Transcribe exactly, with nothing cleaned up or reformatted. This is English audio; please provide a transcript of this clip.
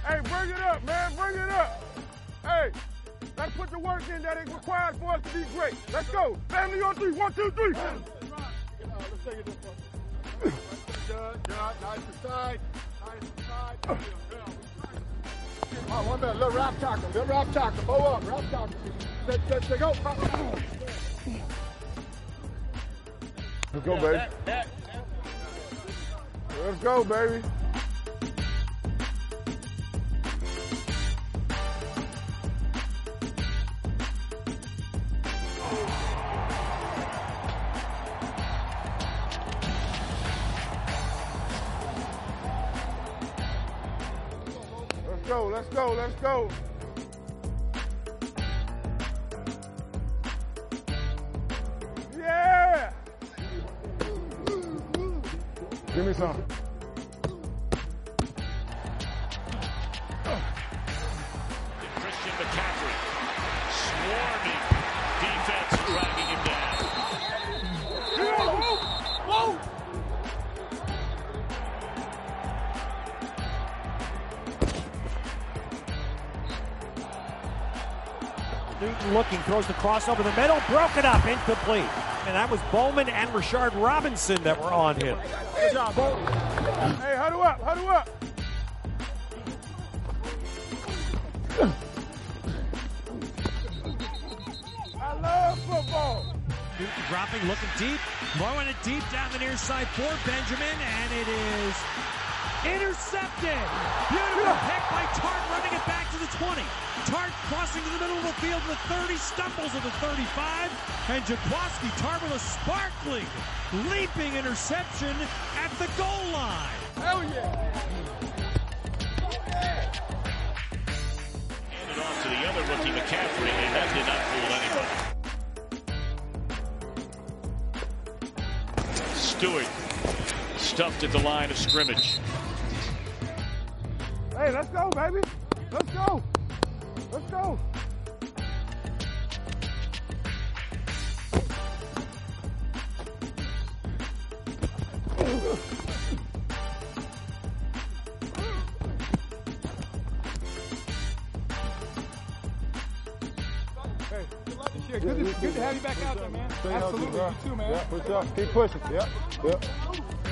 Hey, bring it up, man. Bring it up. Hey, let's put the work in that is required for us to be great. Let's go. Family on three. One, two, three. Uh, let's take it this one. Good, good. Nice inside. Nice inside. Oh, one minute. Little rap tackle. Little rap tackle. Bow up. Rap tackle. Stay, stay, stay. Go. Let's go, baby. Let's go, baby. Let's go, let's go, let's go. Yeah! Give me some. Christian McCaffrey swarming defense, dragging him down. Whoa! Whoa! Newton looking, throws the cross over the middle, broken up, incomplete. And that was Bowman and Rashard Robinson that were on him. Good job, Bowman. Hey, huddle up, huddle up. I love football. Newton dropping, looking deep, throwing it deep down the near side for Benjamin, and it is intercepted. Beautiful pick by Tart, running it back to the twenty. Tart crossing to the middle of the field to the thirty, stumbles at the thirty-five, and Jaquaski Tart with a sparkling, leaping interception at the goal line. Hell yeah. Handed off to the other rookie, McCaffrey, and that did not fool anyone. Stewart stuffed at the line of scrimmage. Hey, let's go, baby. Let's go. Let's go. Hey, good luck this year. Good, to, good to have you back out there, man. Absolutely. You too, man. Yeah, push up. Keep pushing. Yep. Yep.